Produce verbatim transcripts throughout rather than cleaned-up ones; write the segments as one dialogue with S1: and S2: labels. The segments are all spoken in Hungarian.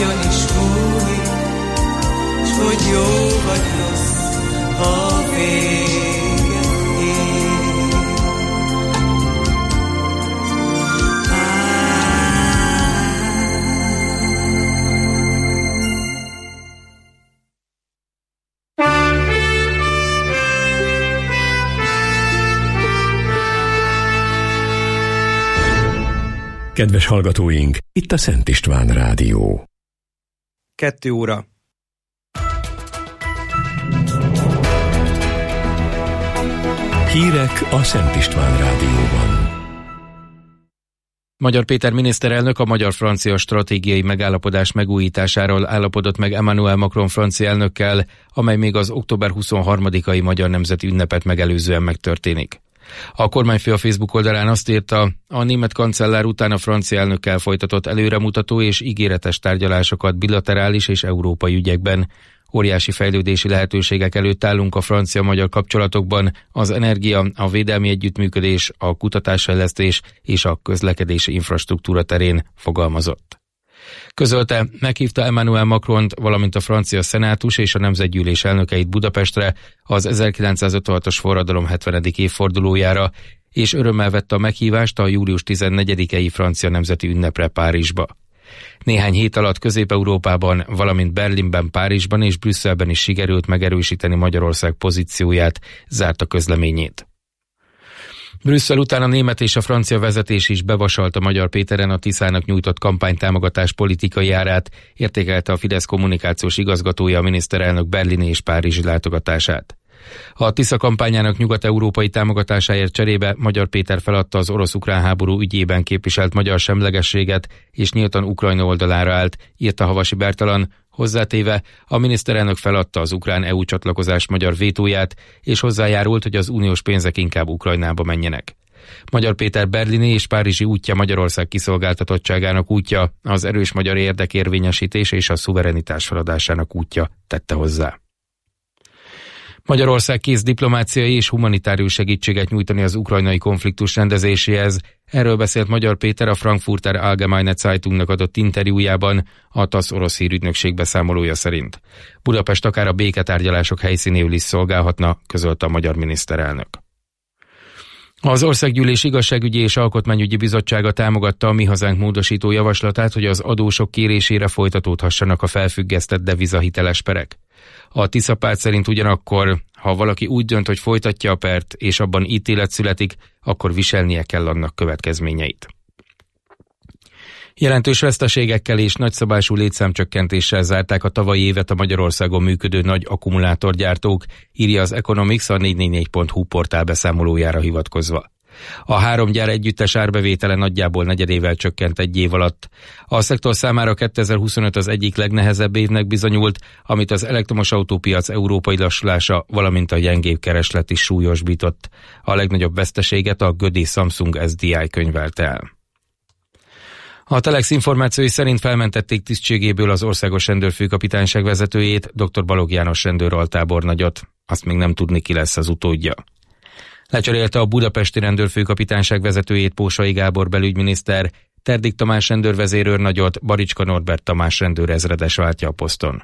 S1: hogyan is múlik, s hogy jó vagy rossz, ha véget ér.
S2: Kedves hallgatóink, itt a Szent István Rádió.
S3: Kettő óra.
S2: Hírek a Szent István Rádióban.
S4: Magyar Péter miniszterelnök a magyar-francia stratégiai megállapodás megújításáról állapodott meg Emmanuel Macron francia elnökkel, amely még az október huszonharmadikai magyar nemzeti ünnepet megelőzően megtörténik. A kormányfő a Facebook oldalán azt írta, a német kancellár után a francia elnökkel folytatott előremutató és ígéretes tárgyalásokat bilaterális és európai ügyekben. Óriási fejlődési lehetőségek előtt állunk a francia-magyar kapcsolatokban, az energia, a védelmi együttműködés, a kutatásfejlesztés és a közlekedési infrastruktúra terén, fogalmazott. Közölte, meghívta Emmanuel Macront, valamint a francia szenátus és a nemzetgyűlés elnökeit Budapestre az ezerkilencszázötvenhatos forradalom hetvenedik évfordulójára, és örömmel vette a meghívást a július tizennegyedikei francia nemzeti ünnepre Párizsba. Néhány hét alatt Közép-Európában, valamint Berlinben, Párizsban és Brüsszelben is sikerült megerősíteni Magyarország pozícióját, zárta közleményét. Brüsszel után a német és a francia vezetés is bevasalta Magyar Péteren a Tiszának nyújtott kampánytámogatás politikai árát, értékelte a Fidesz kommunikációs igazgatója a miniszterelnök berlini és párizsi látogatását. A Tisza kampányának nyugat-európai támogatásáért cserébe Magyar Péter feladta az orosz-ukrán háború ügyében képviselt magyar semlegességet, és nyíltan Ukrajna oldalára állt, írta Havasi Bertalan, hozzátéve, a miniszterelnök feladta az ukrán é u csatlakozás magyar vétóját, és hozzájárult, hogy az uniós pénzek inkább Ukrajnába menjenek. Magyar Péter berlini és párizsi útja Magyarország kiszolgáltatottságának útja, az erős magyar érdekérvényesítés és a szuverenitás feladásának útja, tette hozzá. Magyarország kész diplomáciai és humanitárius segítséget nyújtani az ukrajnai konfliktus rendezéséhez. Erről beszélt Magyar Péter a Frankfurter Allgemeine Zeitungnak adott interjújában, a TASZ orosz hírügynökség beszámolója szerint. Budapest akár a béketárgyalások helyszínéül is szolgálhatna, közölte a magyar miniszterelnök. Az Országgyűlés Igazságügyi és Alkotmányügyi Bizottsága támogatta a Mi Hazánk módosító javaslatát, hogy az adósok kérésére folytatódhassanak a felfüggesztett devizahiteles perek. A Tisza párt szerint ugyanakkor, ha valaki úgy dönt, hogy folytatja a pert, és abban ítélet születik, akkor viselnie kell annak következményeit. Jelentős veszteségekkel és nagyszabású létszámcsökkentéssel zárták a tavalyi évet a Magyarországon működő nagy akkumulátorgyártók, írja az Economics a négy négy négy pont hu portál beszámolójára hivatkozva. A három gyár együttes árbevétele nagyjából negyedével csökkent egy év alatt. A szektor számára kétezer-huszonöt az egyik legnehezebb évnek bizonyult, amit az elektromos autópiac európai lassulása, valamint a gyengébb kereslet is súlyosbított. A legnagyobb veszteséget a gödi Samsung es dé i könyvelt el. A Telex információi szerint felmentették tisztségéből az országos rendőrfőkapitányság vezetőjét, dr. Balogh János rendőraltábornagyot. Azt még nem tudni, ki lesz az utódja. Lecserélte a budapesti rendőrfőkapitányság vezetőjét Pósai Gábor belügyminiszter, Terdik Tamás rendőrvezérőrnagyot Baricska Norbert Tamás rendőrezredes váltja a poszton.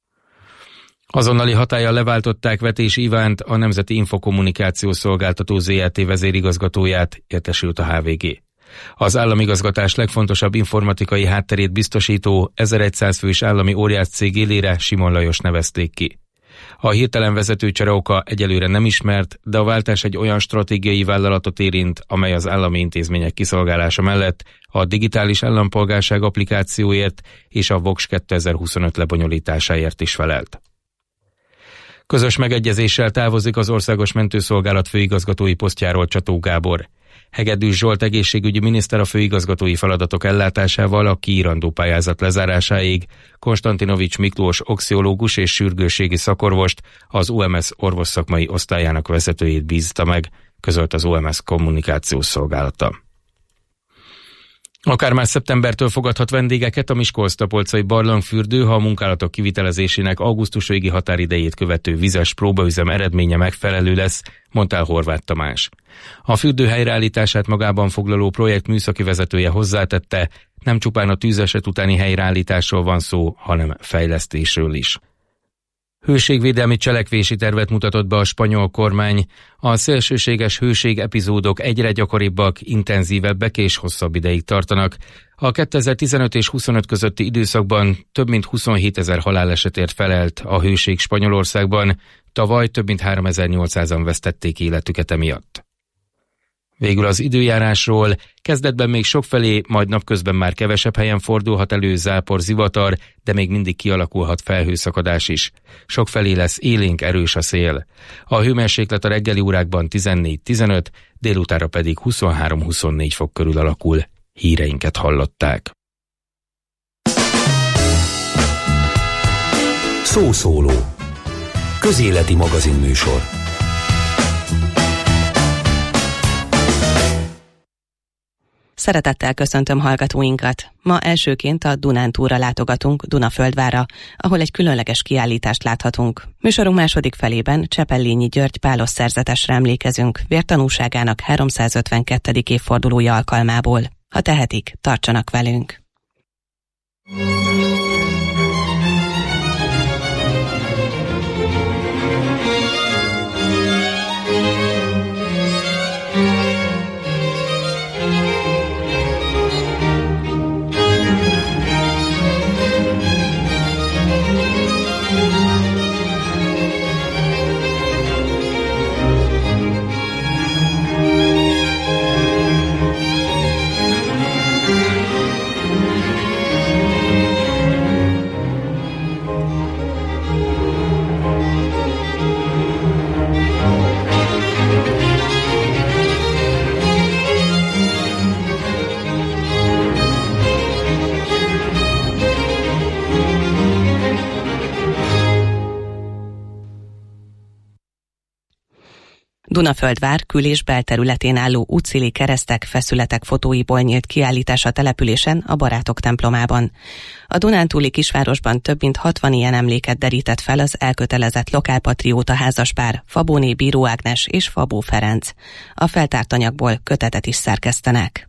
S4: Azonnali hatállyal leváltották Vetés Ivánt, a Nemzeti Infokommunikációs Szolgáltató zé er té vezérigazgatóját, értesült a há vé gé. Az államigazgatás legfontosabb informatikai hátterét biztosító ezerszáz fős állami óriáscég élére Simon Lajos nevezték ki. A hirtelen vezetőcsere oka egyelőre nem ismert, de a váltás egy olyan stratégiai vállalatot érint, amely az állami intézmények kiszolgálása mellett a digitális állampolgárság applikációért és a Vox kétezer-huszonöt lebonyolításáért is felelt. Közös megegyezéssel távozik az Országos Mentőszolgálat főigazgatói posztjáról Csató Gábor. Hegedűs Zsolt egészségügyi miniszter a főigazgatói feladatok ellátásával a kiírandó pályázat lezárásáig, Konstantinovics Miklós oxiológus és sürgősségi szakorvost, az o em es orvosszakmai osztályának vezetőjét bízta meg, közölt az o em es kommunikációs szolgálata. Akár már szeptembertől fogadhat vendégeket a Miskolc-Tapolcai barlangfürdő, ha a munkálatok kivitelezésének augusztus végi határidejét követő vizes próbaüzem eredménye megfelelő lesz, mondta el Horváth Tamás. A fürdő helyreállítását magában foglaló projekt műszaki vezetője hozzátette, nem csupán a tűzeset utáni helyreállításról van szó, hanem fejlesztésről is. Hőségvédelmi cselekvési tervet mutatott be a spanyol kormány. A szélsőséges hőség epizódok egyre gyakoribbak, intenzívebbek és hosszabb ideig tartanak. A kétezer-tizenöt és huszonöt közötti időszakban több mint huszonhétezer halálesetért felelt a hőség Spanyolországban, tavaly több mint háromezer-nyolcszázan vesztették életüket emiatt. Végül az időjárásról, kezdetben még sokfelé, majd napközben már kevesebb helyen fordulhat elő zápor, zivatar, de még mindig kialakulhat felhőszakadás is. Sokfelé lesz élénk, erős a szél. A hőmérséklet a reggeli órákban tizennégy-tizenöt, délutára pedig huszonhárom-huszonnégy fok körül alakul. Híreinket hallották.
S5: Szószóló. Közéleti magazinműsor.
S6: Szeretettel köszöntöm hallgatóinkat. Ma elsőként a Dunántúra látogatunk Dunaföldvárra, ahol egy különleges kiállítást láthatunk. Műsorunk második felében Csepellényi György pálos szerzetesre emlékezünk, vértanúságának háromszázötvenkettedik évfordulója alkalmából. Ha tehetik, tartsanak velünk! Dunaföldvár kül- és belterületén álló útszéli keresztek, feszületek fotóiból nyílt kiállítás a településen, a Barátok templomában. A Dunántúli kisvárosban több mint hatvan ilyen emléket derített fel az elkötelezett lokálpatrióta házaspár, Fabóné Bíró Ágnes és Fabó Ferenc. A feltárt anyagból kötetet is szerkesztenek.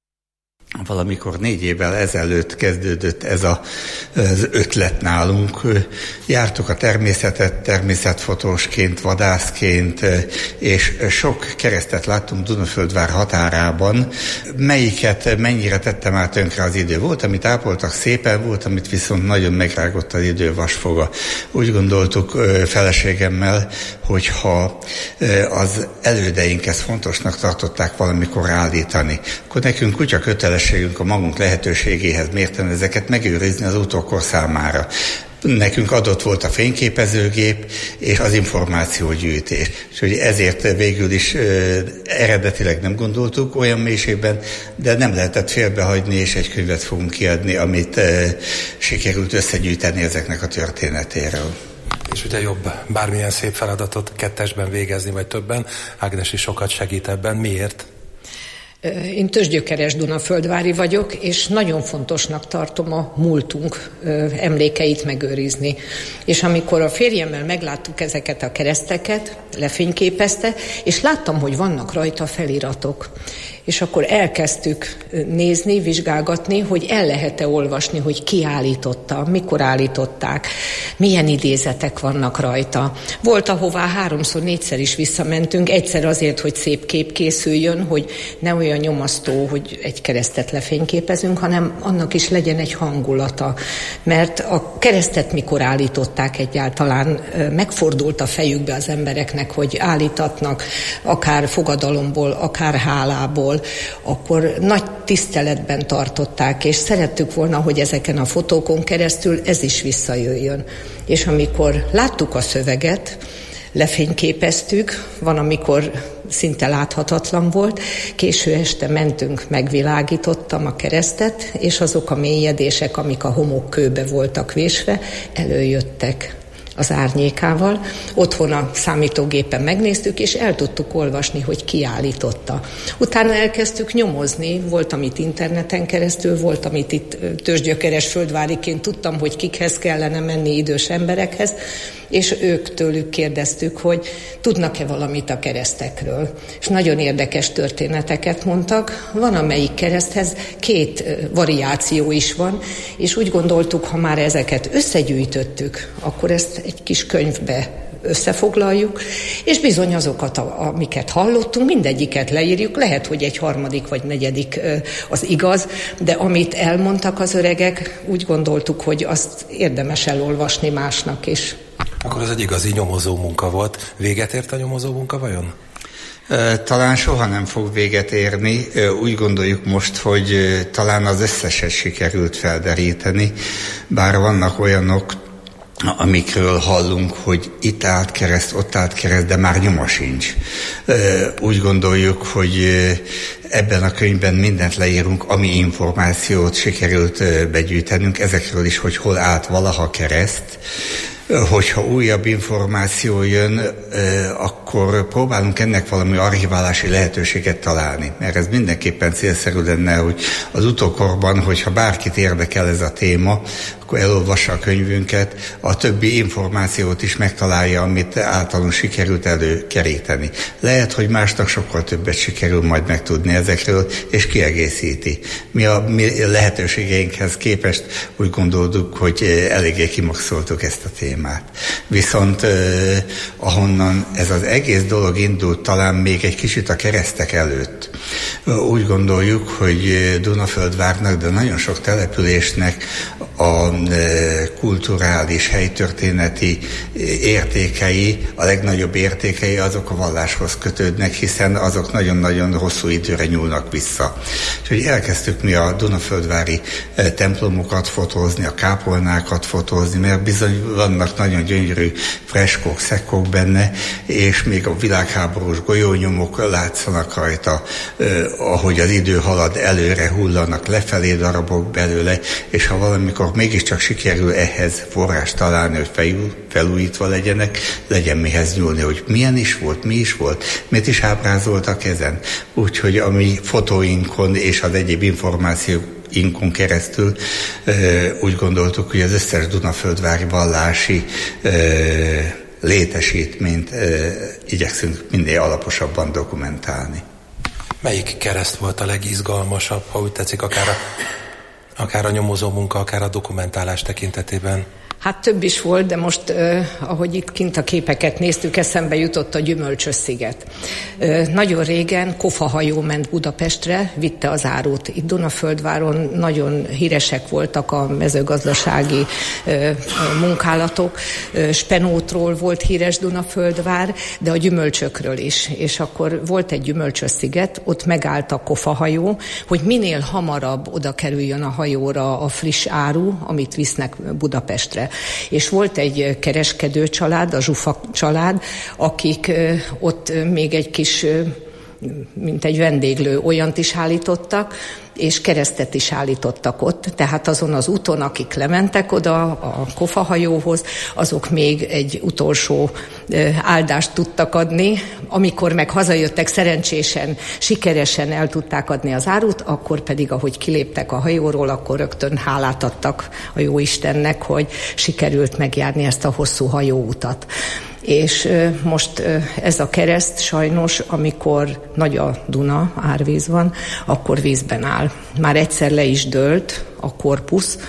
S7: Valamikor négy évvel ezelőtt kezdődött ez a, az ötlet nálunk. Jártuk a természetet természetfotósként, vadászként, és sok keresztet láttunk Dunaföldvár határában. Melyiket mennyire tette már tönkre az idő? Volt, amit ápoltak szépen, volt, amit viszont nagyon megrágott az idő vasfoga. Úgy gondoltuk feleségemmel, hogyha az elődeink ezt fontosnak tartották valamikor állítani, akkor nekünk kutya kötelességünk a magunk lehetőségéhez mérten ezeket megőrizni az utókor számára. Nekünk adott volt a fényképezőgép és az információgyűjtés. És hogy ezért végül is ö, eredetileg nem gondoltuk olyan mélységben, de nem lehetett félbehagyni, és egy könyvet fogunk kiadni, amit ö, sikerült összegyűjteni ezeknek a történetéről.
S8: És ugye jobb bármilyen szép feladatot kettesben végezni, vagy többen. Ágnes is sokat segít ebben. Miért?
S9: Én tőzsgyökeres dunaföldvári vagyok, és nagyon fontosnak tartom a múltunk emlékeit megőrizni. És amikor a férjemmel megláttuk ezeket a kereszteket, lefényképezte, és láttam, hogy vannak rajta feliratok. És akkor elkezdtük nézni, vizsgálgatni, hogy el lehet-e olvasni, hogy ki állította, mikor állították, milyen idézetek vannak rajta. Volt, ahová háromszor, négyszer is visszamentünk, egyszer azért, hogy szép kép készüljön, hogy ne olyan nyomasztó, hogy egy keresztet lefényképezünk, hanem annak is legyen egy hangulata. Mert a keresztet mikor állították egyáltalán, megfordult a fejükbe az embereknek, hogy állítatnak, akár fogadalomból, akár hálából, akkor nagy tiszteletben tartották, és szerettük volna, hogy ezeken a fotókon keresztül ez is visszajöjjön. És amikor láttuk a szöveget, lefényképeztük, van, amikor szinte láthatatlan volt, késő este mentünk, megvilágítottam a keresztet, és azok a mélyedések, amik a homokkőbe voltak vésve, előjöttek. az árnyékával. Otthon a számítógépen megnéztük, és el tudtuk olvasni, hogy ki állította. Utána elkezdtük nyomozni, volt, amit interneten keresztül, volt, amit itt tőzsgyökeres földváriként tudtam, hogy kikhez kellene menni, idős emberekhez, és ők tőlük kérdeztük, hogy tudnak-e valamit a keresztekről. És nagyon érdekes történeteket mondtak. Van, amelyik kereszthez két variáció is van, és úgy gondoltuk, ha már ezeket összegyűjtöttük, akkor ezt egy kis könyvbe összefoglaljuk, és bizony azokat, amiket hallottunk, mindegyiket leírjuk, lehet, hogy egy harmadik vagy negyedik az igaz, de amit elmondtak az öregek, úgy gondoltuk, hogy azt érdemes elolvasni másnak is.
S8: Akkor ez egy igazi nyomozó munka volt. Véget ért a nyomozó munka vajon?
S7: Talán soha nem fog véget érni. Úgy gondoljuk most, hogy talán az összeset sikerült felderíteni, bár vannak olyanok, amikről hallunk, hogy itt állt kereszt, ott állt kereszt, de már nyoma sincs. Úgy gondoljuk, hogy ebben a könyvben mindent leírunk, ami információt sikerült begyűjtenünk, ezekről is, hogy hol állt valaha kereszt. Hogyha újabb információ jön, akkor próbálunk ennek valami archiválási lehetőséget találni. Mert ez mindenképpen célszerű lenne, hogy az utókorban, hogyha bárkit érdekel ez a téma, akkor elolvassa a könyvünket, a többi információt is megtalálja, amit általunk sikerült előkeríteni. Lehet, hogy másnak sokkal többet sikerül majd megtudni ezekről, és kiegészíti. Mi a mi lehetőségeinkhez képest úgy gondoltuk, hogy eléggé kimaxoltuk ezt a témát. Viszont eh, ahonnan ez az egész dolog indult, talán még egy kicsit a keresztek előtt. Úgy gondoljuk, hogy Dunaföldvárnak, de nagyon sok településnek a kulturális, helytörténeti értékei, a legnagyobb értékei azok a valláshoz kötődnek, hiszen azok nagyon-nagyon hosszú időre nyúlnak vissza. Úgyhogy elkezdtük mi a dunaföldvári templomokat fotózni, a kápolnákat fotózni, mert bizony vannak nagyon gyönyörű freskók, szekkók benne, és még a világháborús golyónyomok látszanak rajta, ahogy az idő halad, előre hullanak lefelé darabok belőle, és ha valamikor mégiscsak sikerül ehhez forrás találni, hogy felúj, felújítva legyenek, legyen mihez nyúlni, hogy milyen is volt, mi is volt, mit is ábrázoltak ezen. Úgyhogy a mi fotóinkon és az egyéb információinkon keresztül úgy gondoltuk, hogy az összes dunaföldvári vallási létesítményt igyekszünk minél alaposabban dokumentálni.
S8: Melyik kereszt volt a legizgalmasabb, ha úgy tetszik, akár a, akár a nyomozó munka, akár a dokumentálás tekintetében?
S9: Hát több is volt, de most, eh, ahogy itt kint a képeket néztük, eszembe jutott a Gyümölcsös sziget. Eh, nagyon régen kofahajó ment Budapestre, vitte az árut. Itt Dunaföldváron nagyon híresek voltak a mezőgazdasági eh, munkálatok. Eh, Spenótról volt híres Dunaföldvár, de a gyümölcsökről is. És akkor volt egy Gyümölcsös sziget, ott megállt a kofahajó, hogy minél hamarabb oda kerüljön a hajóra a friss áru, amit visznek Budapestre. És volt egy kereskedő család, a Zsufa család, akik ott még egy kis, mint egy vendéglő, olyant is állítottak, és keresztet is állítottak ott. Tehát azon az úton, akik lementek oda a kofahajóhoz, azok még egy utolsó áldást tudtak adni. Amikor meg hazajöttek szerencsésen, sikeresen el tudták adni az árut, akkor pedig, ahogy kiléptek a hajóról, akkor rögtön hálát adtak a Jóistennek, hogy sikerült megjárni ezt a hosszú hajóutat. És most ez a kereszt sajnos, amikor nagy a Duna, árvíz van, akkor vízben áll. Már egyszer le is dőlt a korpusz,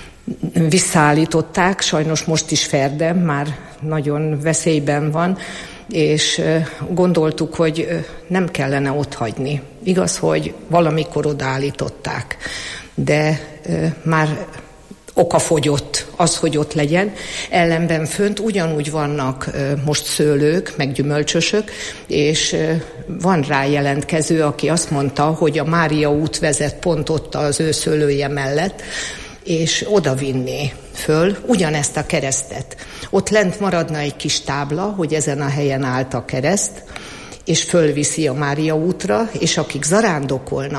S9: visszaállították, sajnos most is Ferde, már nagyon veszélyben van, és gondoltuk, hogy nem kellene otthagyni. Igaz, hogy valamikor odaállították, de már okafogyott az, hogy ott legyen. Ellenben fönt ugyanúgy vannak most szőlők, meg gyümölcsösök, és van rá jelentkező, aki azt mondta, hogy a Mária út vezet pont ott az ő szőlője mellett, és oda vinné föl ugyanezt a keresztet. Ott lent maradna egy kis tábla, hogy ezen a helyen állt a kereszt, és fölviszi a Mária útra, és akik zarándokolnak,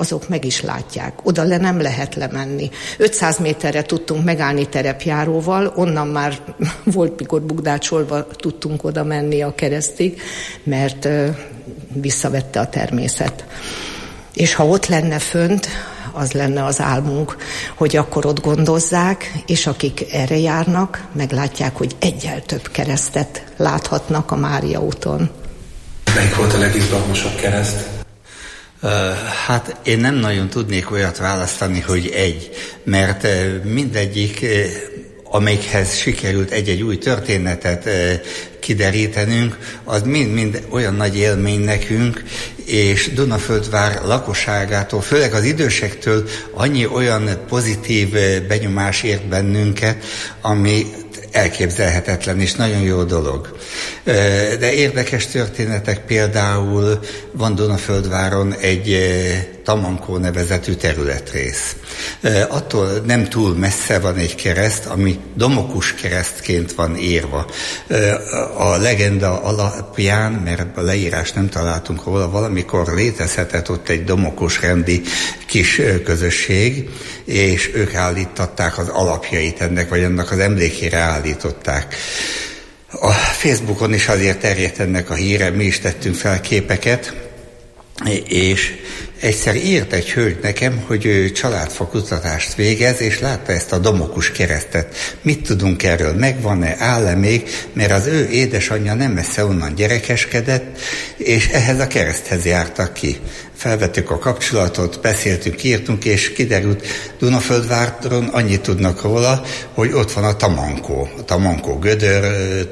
S9: azok meg is látják. Oda le nem lehet lemenni. ötszáz méterre tudtunk megállni terepjáróval, onnan már volt, mikor bugdácsolva tudtunk oda menni a keresztig, mert visszavette a természet. És ha ott lenne fönt, az lenne az álmunk, hogy akkor ott gondozzák, és akik erre járnak, meglátják, hogy egyel több keresztet láthatnak a Mária úton.
S8: Melyik volt a legizgalmasabb kereszt?
S7: Uh, hát én nem nagyon tudnék olyat választani, hogy egy, mert uh, mindegyik, uh, amelyikhez sikerült egy-egy új történetet uh, kiderítenünk, az mind-mind olyan nagy élmény nekünk, és Dunaföldvár lakosságától, főleg az idősektől annyi olyan pozitív benyomás ért bennünket, ami elképzelhetetlen és nagyon jó dolog. De érdekes történetek, például van Dunaföldváron egy Tamankó nevezetű területrész. Attól nem túl messze van egy kereszt, ami Domokus keresztként van írva. A legenda alapján, mert a leírás nem találtunk róla, valamikor létezhetett ott egy Domokus rendi kis közösség, és ők állították az alapjait ennek, vagy annak az emlékére állították. A Facebookon is azért terjedt ennek a híre, mi is tettünk fel képeket, és egyszer írt egy hölgy nekem, hogy ő családfakutatást végez, és látta ezt a Domokus keresztet. Mit tudunk erről? Megvan-e? Áll-e még? Mert az ő édesanyja nem messze onnan gyerekeskedett, és ehhez a kereszthez jártak ki. Felvettük a kapcsolatot, beszéltünk, írtunk, és kiderült, Dunaföldváron annyit tudnak róla, hogy ott van a Tamankó. A Tamankó gödör,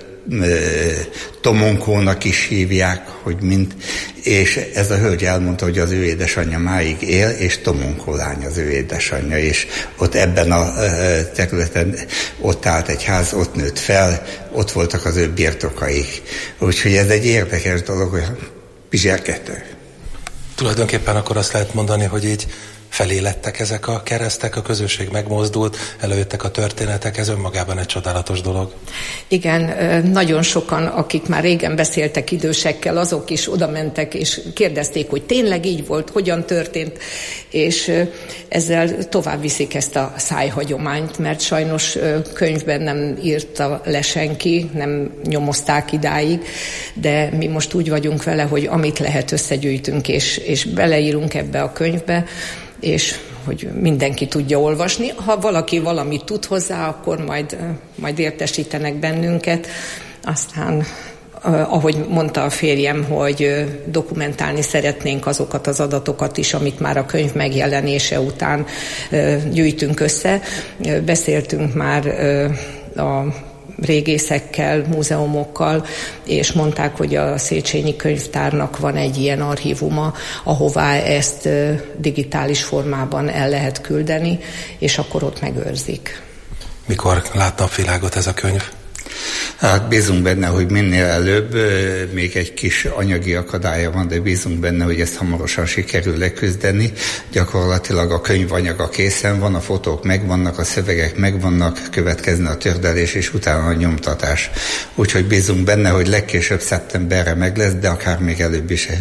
S7: Tomonkónak is hívják, hogy mint, és ez a hölgy elmondta, hogy az ő édesanyja máig él, és Tomonkó lány az ő édesanyja, és ott ebben a területen ott állt egy ház, ott nőtt fel, ott voltak az ő birtokaik. Úgyhogy ez egy érdekes dolog, hogy pizsergető.
S8: Tulajdonképpen akkor azt lehet mondani, hogy így felé lettek ezek a keresztek, a közösség megmozdult, előjöttek a történetek, ez önmagában egy csodálatos dolog.
S9: Igen, nagyon sokan, akik már régen beszéltek idősekkel, azok is oda mentek, és kérdezték, hogy tényleg így volt, hogyan történt, és ezzel tovább viszik ezt a szájhagyományt, mert sajnos könyvben nem írta le senki, nem nyomozták idáig, de mi most úgy vagyunk vele, hogy amit lehet összegyűjtünk, és, és beleírunk ebbe a könyvbe, és hogy mindenki tudja olvasni. Ha valaki valamit tud hozzá, akkor majd, majd értesítenek bennünket. Aztán, ahogy mondta a férjem, hogy dokumentálni szeretnénk azokat az adatokat is, amit már a könyv megjelenése után gyűjtünk össze. Beszéltünk már a régészekkel, múzeumokkal, és mondták, hogy a Széchenyi Könyvtárnak van egy ilyen archívuma, ahová ezt digitális formában el lehet küldeni, és akkor ott megőrzik.
S8: Mikor lát napvilágot ez a könyv?
S7: Hát bízunk benne, hogy minél előbb, még egy kis anyagi akadálya van, de bízunk benne, hogy ezt hamarosan sikerül leküzdeni. Gyakorlatilag a könyvanyaga készen van, a fotók megvannak, a szövegek megvannak, következne a tördelés és utána a nyomtatás. Úgyhogy bízunk benne, hogy legkésőbb szeptemberre meg lesz, de akár még előbb is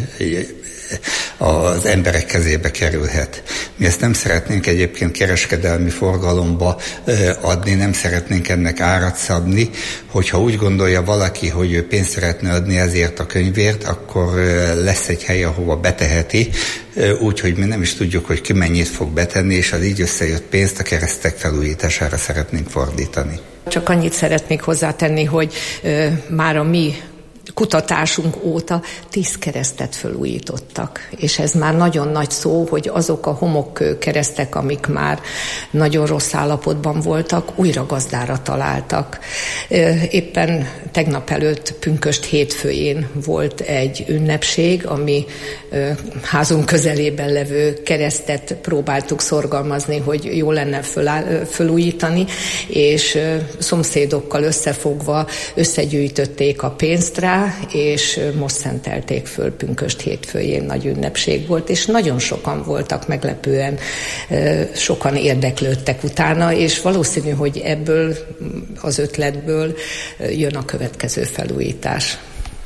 S7: az emberek kezébe kerülhet. Mi ezt nem szeretnénk egyébként kereskedelmi forgalomba adni, nem szeretnénk ennek árat szabni, hogyha úgy gondolja valaki, hogy ő pénzt szeretne adni ezért a könyvért, akkor lesz egy hely, ahova beteheti, úgyhogy mi nem is tudjuk, hogy ki mennyit fog betenni, és az így összejött pénzt a keresztek felújítására szeretnénk fordítani.
S9: Csak annyit szeretnék hozzátenni, hogy ö, már a mi kutatásunk óta tíz keresztet felújítottak. És ez már nagyon nagy szó, hogy azok a homokkő keresztek, amik már nagyon rossz állapotban voltak, újra gazdára találtak. Éppen tegnap előtt pünkösd hétfőjén volt egy ünnepség, ami házunk közelében levő keresztet próbáltuk szorgalmazni, hogy jó lenne föláll, felújítani, és szomszédokkal összefogva összegyűjtötték a pénzt rá, és most szentelték föl pünkösd hétfőjén, nagy ünnepség volt, és nagyon sokan voltak, meglepően sokan érdeklődtek utána, és valószínű, hogy ebből az ötletből jön a következő felújítás.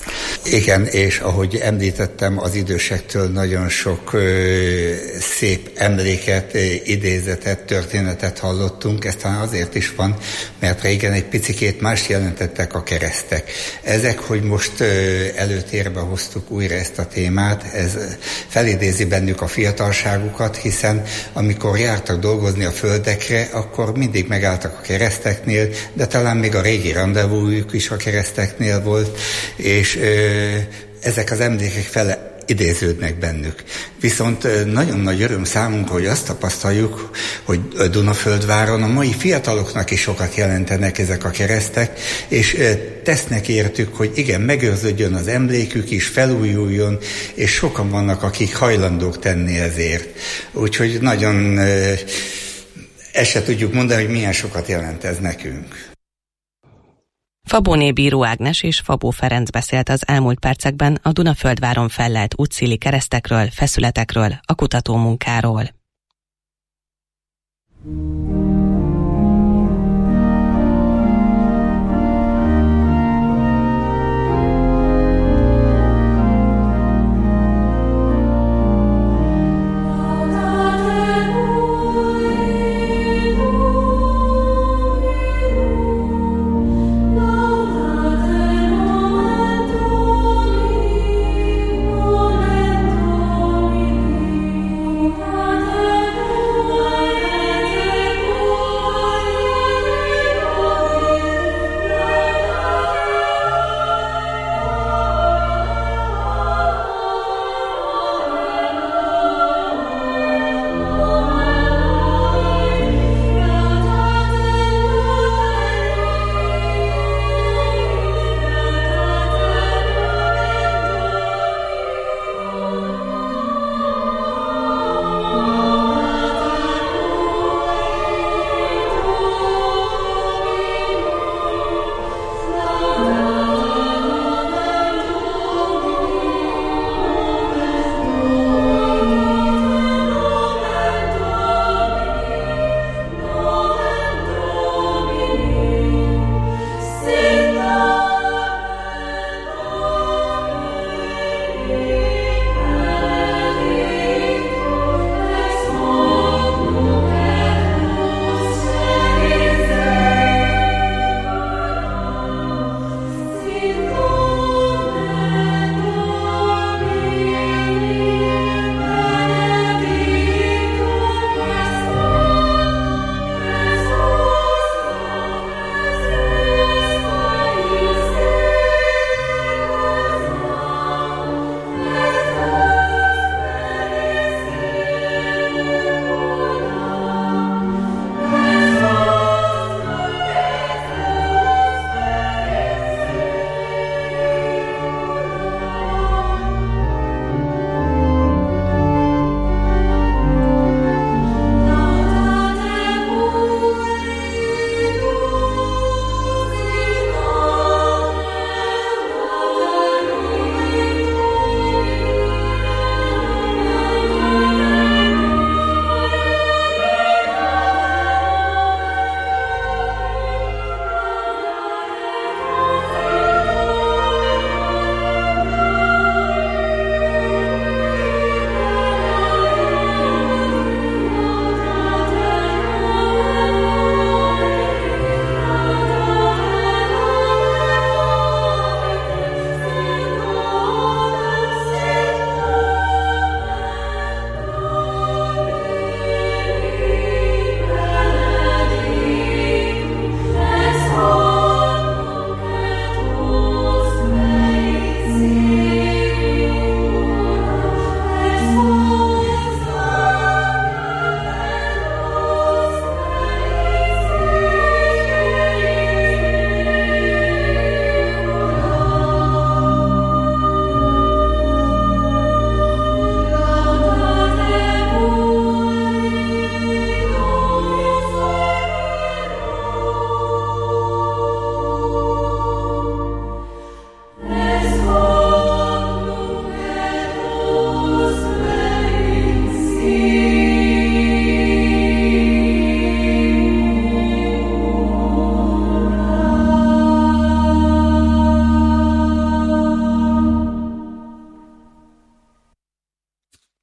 S7: Igen, és ahogy említettem, az idősektől nagyon sok ö, szép emléket, idézetet, történetet hallottunk. Ez talán azért is van, mert régen egy picikét más jelentettek a keresztek. Ezek, hogy most ö, előtérbe hoztuk újra ezt a témát, ez felidézi bennük a fiatalságukat, hiszen amikor jártak dolgozni a földekre, akkor mindig megálltak a kereszteknél, de talán még a régi rendezvújuk is a kereszteknél volt, és ö, ezek az emlékek fele idéződnek bennük. Viszont nagyon nagy öröm számunkra, hogy azt tapasztaljuk, hogy Dunaföldváron a mai fiataloknak is sokat jelentenek ezek a keresztek, és tesznek értük, hogy igen, megőrződjön az emlékük is, felújuljon, és sokan vannak, akik hajlandók tenni ezért. Úgyhogy nagyon ezt se tudjuk mondani, hogy milyen sokat jelent ez nekünk.
S6: Fabóné bíró Ágnes és Fabó Ferenc beszélt az elmúlt percekben a Dunaföldváron fellelt útszéli keresztekről, feszületekről, a kutatómunkáról.
S10: Oh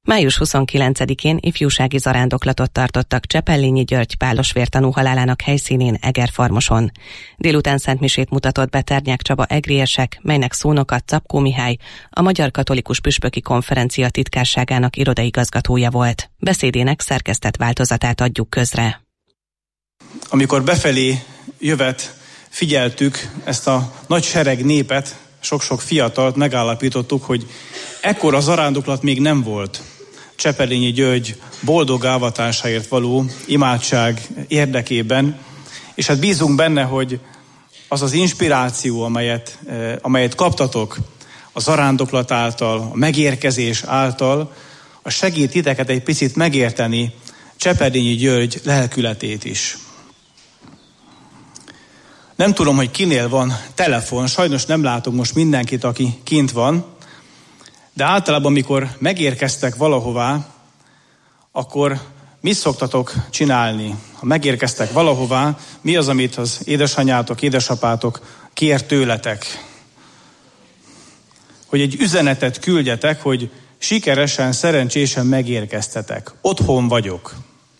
S6: május huszonkilencedikén ifjúsági zarándoklatot tartottak Csepellényi György pálos vértanú halálának helyszínén Egerfarmoson. Délután szentmisét mutatott be Ternyák Csaba egriesek, melynek szónoka Czapkó Mihály, a Magyar Katolikus Püspöki Konferencia titkárságának irodaigazgatója volt. Beszédének szerkesztett változatát adjuk közre.
S10: Amikor befelé jövet figyeltük ezt a nagy sereg népet, sok-sok fiatalt, megállapítottuk, hogy ekkora zarándoklat még nem volt Csepellényi György boldog ávatásáért való imádság érdekében, és hát bízunk benne, hogy az az inspiráció, amelyet, amelyet kaptatok a zarándoklat által, a megérkezés által, az segít titeket egy picit megérteni Csepellényi György lelkületét is. Nem tudom, hogy kinél van telefon, sajnos nem látok most mindenkit, aki kint van, de általában, amikor megérkeztek valahová, akkor mit szoktatok csinálni? Ha megérkeztek valahová, mi az, amit az édesanyátok, édesapátok kér tőletek? Hogy egy üzenetet küldjetek, hogy sikeresen, szerencsésen megérkeztetek. Otthon vagyok.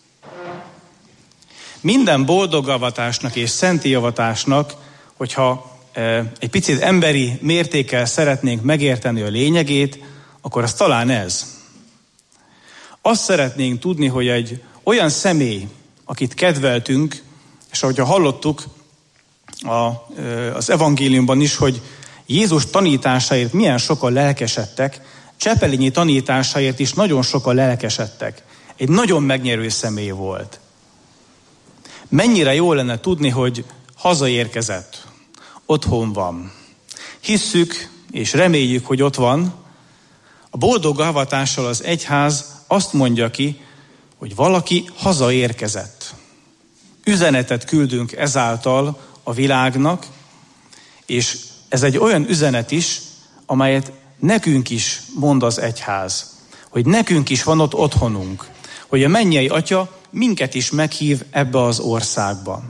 S10: Minden boldog avatásnak és szentélyavatásnak, hogyha e, egy picit emberi mértékkel szeretnénk megérteni a lényegét, akkor az talán ez. Azt szeretnénk tudni, hogy egy olyan személy, akit kedveltünk, és ahogy hallottuk a, e, az evangéliumban is, hogy Jézus tanításáért milyen sokan lelkesedtek, Csepellényi tanításáért is nagyon sokan lelkesedtek. Egy nagyon megnyerő személy volt. Mennyire jó lenne tudni, hogy hazaérkezett, otthon van. Hisszük és reméljük, hogy ott van. A boldog avatással az egyház azt mondja ki, hogy valaki hazaérkezett. Üzenetet küldünk ezáltal a világnak, és ez egy olyan üzenet is, amelyet nekünk is mond az egyház, hogy nekünk is van ott otthonunk, hogy a mennyei Atya minket is meghív ebbe az országba.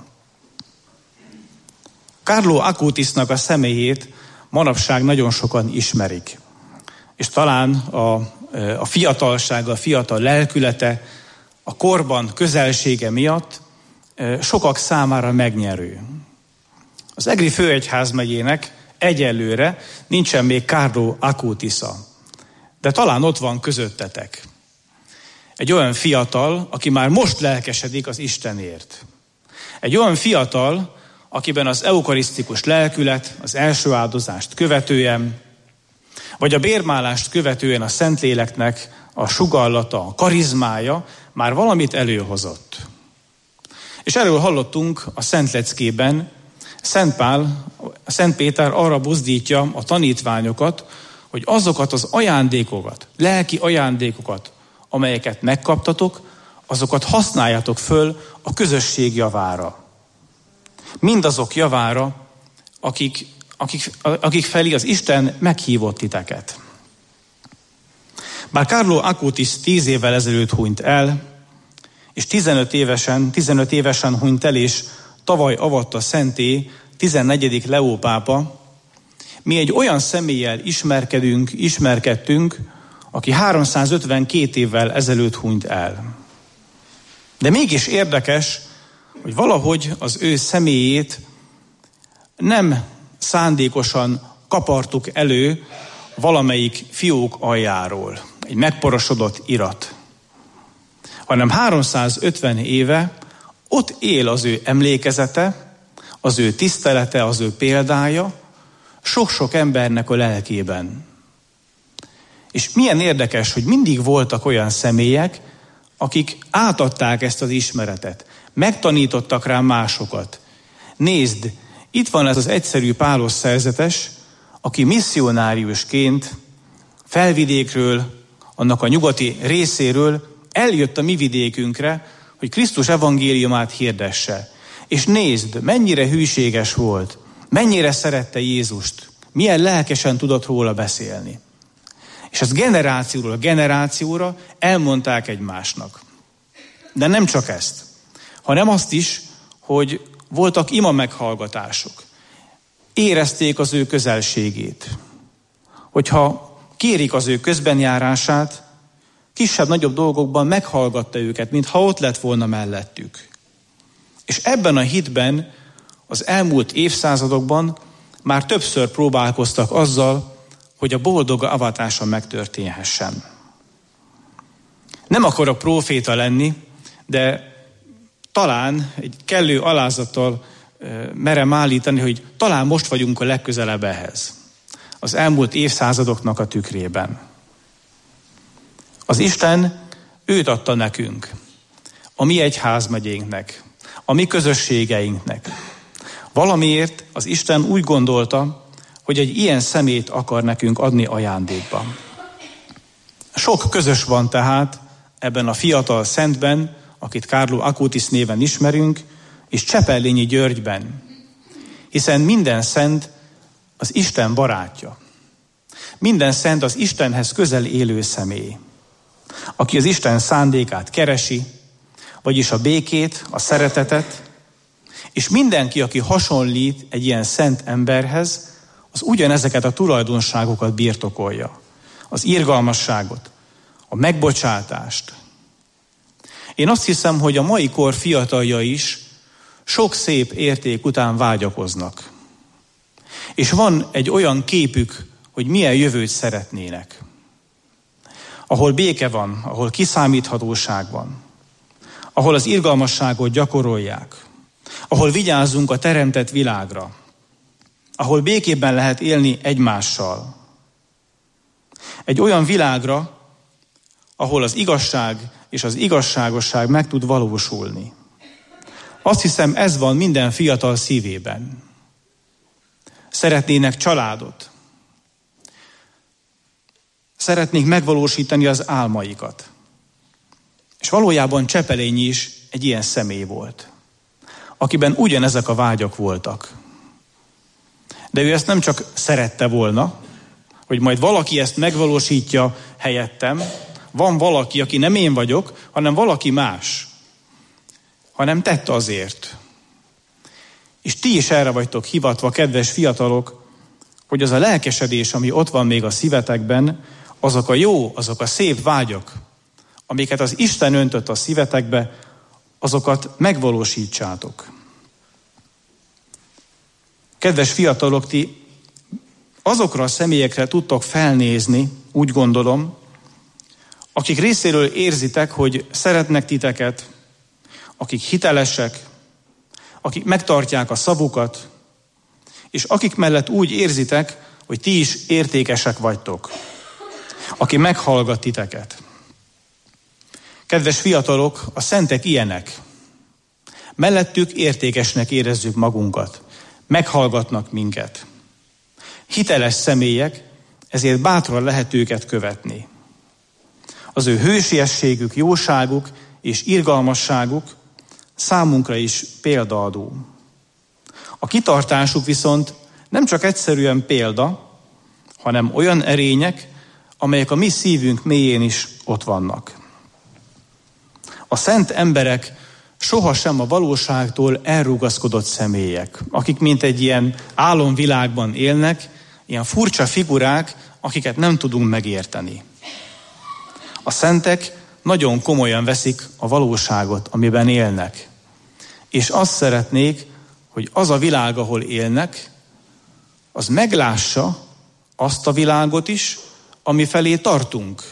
S10: Carlo Acutisnak a személyét manapság nagyon sokan ismerik. És talán a, a fiatalsága, a fiatal lelkülete, a korban közelsége miatt sokak számára megnyerő. Az Egri főegyházmegyének egyelőre nincsen még Carlo Acutisza, de talán ott van közöttetek. Egy olyan fiatal, aki már most lelkesedik az Istenért. Egy olyan fiatal, akiben az eukarisztikus lelkület, az első áldozást követően, vagy a bérmálást követően a Szentléleknek a sugallata, a karizmája már valamit előhozott. És erről hallottunk a Szentleckében. Szent Pál, Szent Péter arra buzdítja a tanítványokat, hogy azokat az ajándékokat, lelki ajándékokat, amelyeket megkaptatok, azokat használjátok föl a közösség javára. Mindazok javára, akik, akik, akik felé az Isten meghívott titeket. Bár Carlo Acutis tíz évvel ezelőtt hunyt el, és tizenöt évesen, tizenöt évesen hunyt el, és tavaly avatta szenté tizennegyedik Leó pápa, mi egy olyan személlyel ismerkedünk, ismerkedtünk, aki háromszázötvenkét évvel ezelőtt hunyt el. De mégis érdekes, hogy valahogy az ő személyét nem szándékosan kapartuk elő valamelyik fiók aljáról, egy megporosodott irat, hanem háromszázötven éve ott él az ő emlékezete, az ő tisztelete, az ő példája sok-sok embernek a lelkében. És milyen érdekes, hogy mindig voltak olyan személyek, akik átadták ezt az ismeretet, megtanítottak rá másokat. Nézd, itt van ez az egyszerű pálos szerzetes, aki misszionáriusként felvidékről, annak a nyugati részéről eljött a mi vidékünkre, hogy Krisztus evangéliumát hirdesse. És nézd, mennyire hűséges volt, mennyire szerette Jézust, milyen lelkesen tudott róla beszélni. És ezt generációról generációra elmondták egymásnak. De nem csak ezt, hanem azt is, hogy voltak ima meghallgatások. Érezték az ő közelségét. Hogyha kérik az ő közbenjárását, kisebb-nagyobb dolgokban meghallgatta őket, mintha ott lett volna mellettük. És ebben a hitben az elmúlt évszázadokban már többször próbálkoztak azzal, hogy a boldog avatása megtörténhessen. Nem akarok próféta lenni, de talán egy kellő alázattal merem állítani, hogy talán most vagyunk a legközelebb ehhez. Az elmúlt évszázadoknak a tükrében. Az Isten őt adta nekünk, a mi egyházmegyénknek, a mi közösségeinknek. Valamiért az Isten úgy gondolta, hogy egy ilyen szemét akar nekünk adni ajándékban. Sok közös van tehát ebben a fiatal szentben, akit Carlo Acutis néven ismerünk, és Csepellényi Györgyben, hiszen minden szent az Isten barátja. Minden szent az Istenhez közel élő személy, aki az Isten szándékát keresi, vagyis a békét, a szeretetet, és mindenki, aki hasonlít egy ilyen szent emberhez, az ugyanezeket a tulajdonságokat birtokolja. Az irgalmasságot, a megbocsátást. Én azt hiszem, hogy a mai kor fiatalja is sok szép érték után vágyakoznak. És van egy olyan képük, hogy milyen jövőt szeretnének. Ahol béke van, ahol kiszámíthatóság van, ahol az irgalmasságot gyakorolják, ahol vigyázzunk a teremtett világra, ahol békében lehet élni egymással. Egy olyan világra, ahol az igazság és az igazságosság meg tud valósulni. Azt hiszem, ez van minden fiatal szívében. Szeretnének családot. Szeretnék megvalósítani az álmaikat. És valójában Csepelényi is egy ilyen személy volt, akiben ugyanezek a vágyak voltak. De ő ezt nem csak szerette volna, hogy majd valaki ezt megvalósítja helyettem, van valaki, aki nem én vagyok, hanem valaki más, hanem tett azért. És ti is erre vagytok hivatva, kedves fiatalok, hogy az a lelkesedés, ami ott van még a szívetekben, azok a jó, azok a szép vágyak, amiket az Isten öntött a szívetekbe, azokat megvalósítsátok. Kedves fiatalok, ti azokra a személyekre tudtok felnézni, úgy gondolom, akik részéről érzitek, hogy szeretnek titeket, akik hitelesek, akik megtartják a szavukat, és akik mellett úgy érzitek, hogy ti is értékesek vagytok, aki meghallgat titeket. Kedves fiatalok, a szentek ilyenek. Mellettük értékesnek érezzük magunkat. Meghallgatnak minket. Hiteles személyek, ezért bátran lehet őket követni. Az ő hősiességük, jóságuk és irgalmasságuk számunkra is példaadó. A kitartásuk viszont nem csak egyszerűen példa, hanem olyan erények, amelyek a mi szívünk mélyén is ott vannak. A szent emberek sohasem a valóságtól elrugaszkodott személyek, akik mint egy ilyen álomvilágban élnek, ilyen furcsa figurák, akiket nem tudunk megérteni. A szentek nagyon komolyan veszik a valóságot, amiben élnek. És azt szeretnék, hogy az a világ, ahol élnek, az meglássa azt a világot is, ami felé tartunk.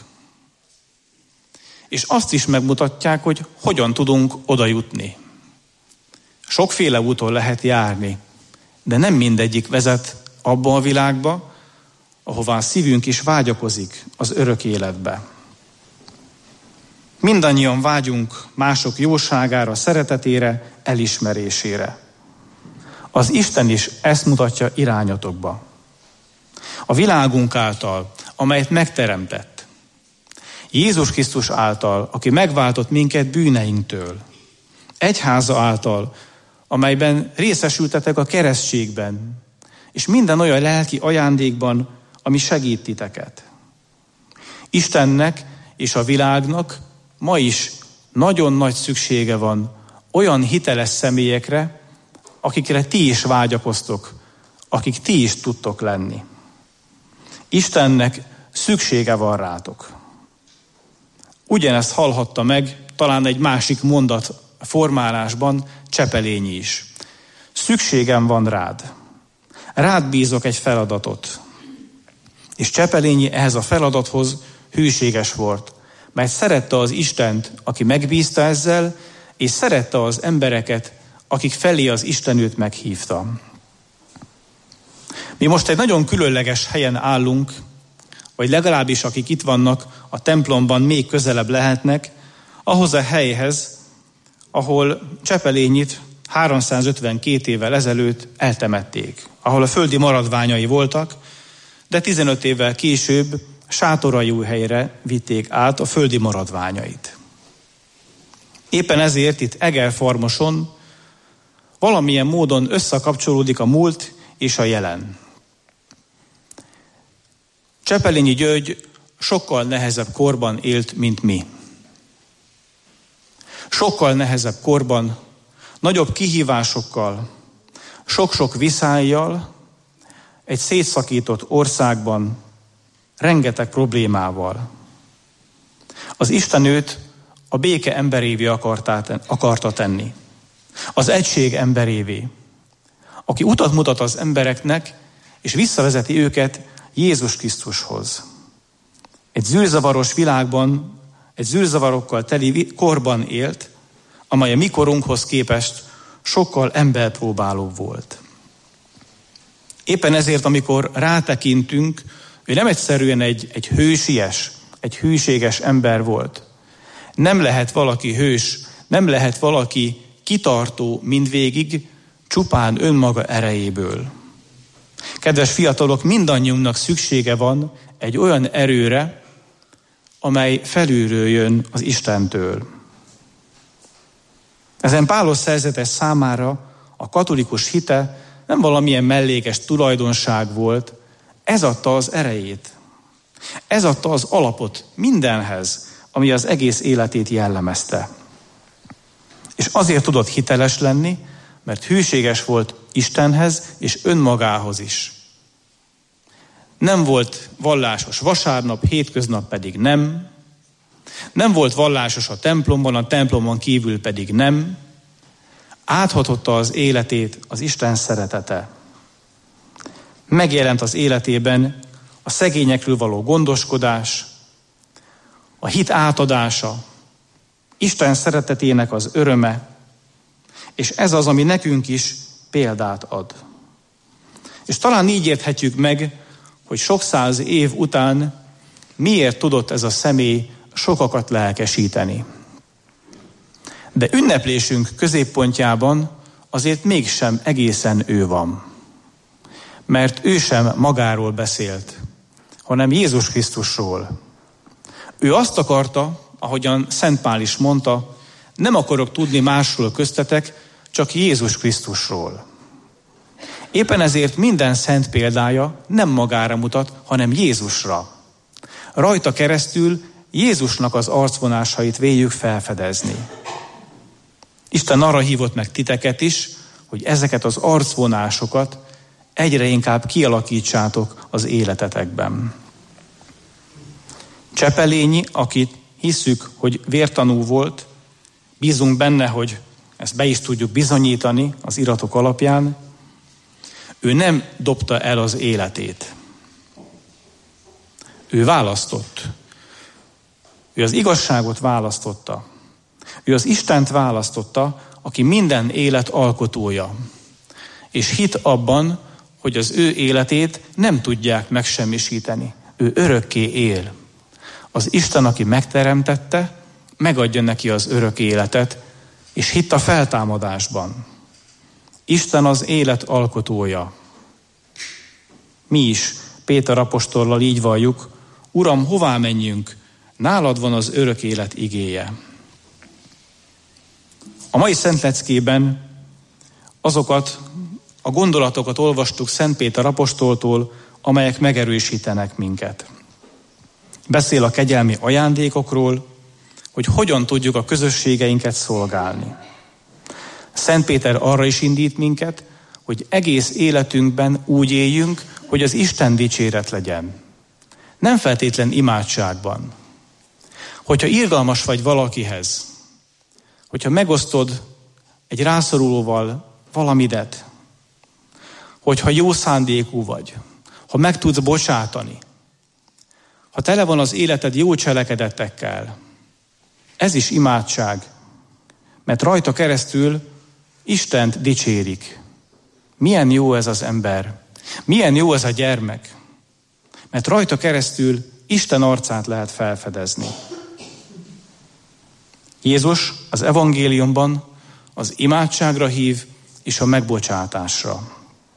S10: És azt is megmutatják, hogy hogyan tudunk oda jutni. Sokféle úton lehet járni, de nem mindegyik vezet abba a világba, ahová a szívünk is vágyakozik, az örök életbe. Mindannyian vágyunk mások jóságára, szeretetére, elismerésére. Az Isten is ezt mutatja irányatokba. A világunk által, amelyet megteremtett. Jézus Krisztus által, aki megváltott minket bűneinktől. Egyháza által, amelyben részesültetek a keresztségben, és minden olyan lelki ajándékban, ami segít titeket. Istennek és a világnak ma is nagyon nagy szüksége van olyan hiteles személyekre, akikre ti is vágyakoztok, akik ti is tudtok lenni. Istennek szüksége van rátok. Ugyanezt hallhatta meg, talán egy másik mondat formálásban Csepelényi is. Szükségem van rád. Rád bízok egy feladatot. És Csepelényi ehhez a feladathoz hűséges volt, mert szerette az Istent, aki megbízta ezzel, és szerette az embereket, akik felé az Isten őt meghívta. Mi most egy nagyon különleges helyen állunk, vagy legalábbis akik itt vannak a templomban még közelebb lehetnek, ahhoz a helyhez, ahol Csepelényit háromszázötvenkét évvel ezelőtt eltemették, ahol a földi maradványai voltak, de tizenöt évvel később Sátoraljóhelyre vitték át a földi maradványait. Éppen ezért itt Egerfarmoson valamilyen módon összekapcsolódik a múlt és a jelen. Csepelényi György sokkal nehezebb korban élt, mint mi. Sokkal nehezebb korban, nagyobb kihívásokkal, sok-sok viszályjal, egy szétszakított országban, rengeteg problémával. Az Isten őt a béke emberévé akarta tenni. Az egység emberévé, aki utat mutat az embereknek, és visszavezeti őket Jézus Krisztushoz. Egy zűrzavaros világban, egy zűrzavarokkal teli korban élt, amely a mi korunkhoz képest sokkal emberpróbálóbb volt. Éppen ezért, amikor rátekintünk, ő nem egyszerűen egy, egy hősies, egy hűséges ember volt. Nem lehet valaki hős, nem lehet valaki kitartó mindvégig, csupán önmaga erejéből. Kedves fiatalok, mindannyiunknak szüksége van egy olyan erőre, amely felülről jön az Istentől. Ezen Pálos szerzetes számára a katolikus hite nem valamilyen mellékes tulajdonság volt, ez adta az erejét. Ez adta az alapot mindenhez, ami az egész életét jellemezte. És azért tudott hiteles lenni, mert hűséges volt Istenhez és önmagához is. Nem volt vallásos vasárnap, hétköznap pedig nem. Nem volt vallásos a templomban, a templomon kívül pedig nem. Áthatotta az életét az Isten szeretete. Megjelent az életében a szegényekről való gondoskodás, a hit átadása, Isten szeretetének az öröme, és ez az, ami nekünk is példát ad. És talán így érthetjük meg, hogy sok száz év után miért tudott ez a személy sokakat lelkesíteni. De ünneplésünk középpontjában azért mégsem egészen ő van. Mert ő sem magáról beszélt, hanem Jézus Krisztusról. Ő azt akarta, ahogyan Szent Pál is mondta, nem akarok tudni másról köztetek, csak Jézus Krisztusról. Éppen ezért minden szent példája nem magára mutat, hanem Jézusra. Rajta keresztül Jézusnak az arcvonásait véljük felfedezni. Isten arra hívott meg titeket is, hogy ezeket az arcvonásokat egyre inkább kialakítsátok az életetekben. Csepelényi, akit hisszük, hogy vértanú volt, bízunk benne, hogy ezt be is tudjuk bizonyítani az iratok alapján, ő nem dobta el az életét. Ő választott. Ő az igazságot választotta. Ő az Istent választotta, aki minden élet alkotója. És hit abban, hogy az ő életét nem tudják megsemmisíteni. Ő örökké él. Az Isten, aki megteremtette, megadja neki az örök életet, és hitt a feltámadásban. Isten az élet alkotója. Mi is Péter apostollal így valljuk, Uram, hová menjünk? Nálad van az örök élet igéje. A mai szentleckében azokat a gondolatokat olvastuk Szent Péter apostoltól, amelyek megerősítenek minket. Beszél a kegyelmi ajándékokról, hogy hogyan tudjuk a közösségeinket szolgálni. Szent Péter arra is indít minket, hogy egész életünkben úgy éljünk, hogy az Isten dicséret legyen. Nem feltétlen imádságban. Hogyha irgalmas vagy valakihez, hogyha megosztod egy rászorulóval valamidet, hogyha jó szándékú vagy, ha meg tudsz bocsátani, ha tele van az életed jó cselekedetekkel, ez is imádság, mert rajta keresztül Istent dicsérik. Milyen jó ez az ember, milyen jó ez a gyermek, mert rajta keresztül Isten arcát lehet felfedezni. Jézus az evangéliumban az imádságra hív és a megbocsátásra.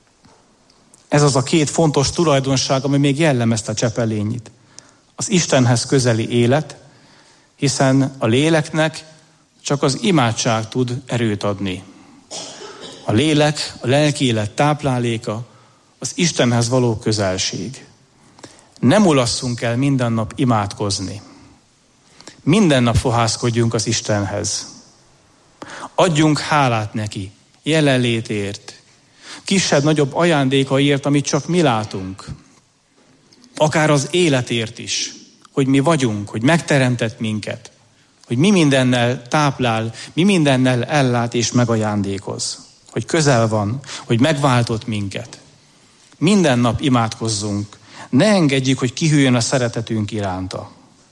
S10: Ez az a két fontos tulajdonság, ami még jellemezte a Csepelényit. Az Istenhez közeli élet, hiszen a léleknek csak az imádság tud erőt adni. A lélek, a lelki élet tápláléka, az Istenhez való közelség. Nem ulasszunk el minden nap imádkozni. Minden nap fohászkodjunk az Istenhez. Adjunk hálát neki, jelenlétért, kisebb-nagyobb ajándékaiért, amit csak mi látunk. Akár az életért is, hogy mi vagyunk, hogy megteremtett minket, hogy mi mindennel táplál, mi mindennel ellát és megajándékoz, hogy közel van, hogy megváltott minket. Minden nap imádkozzunk, ne engedjük, hogy kihűljön a szeretetünk iránta.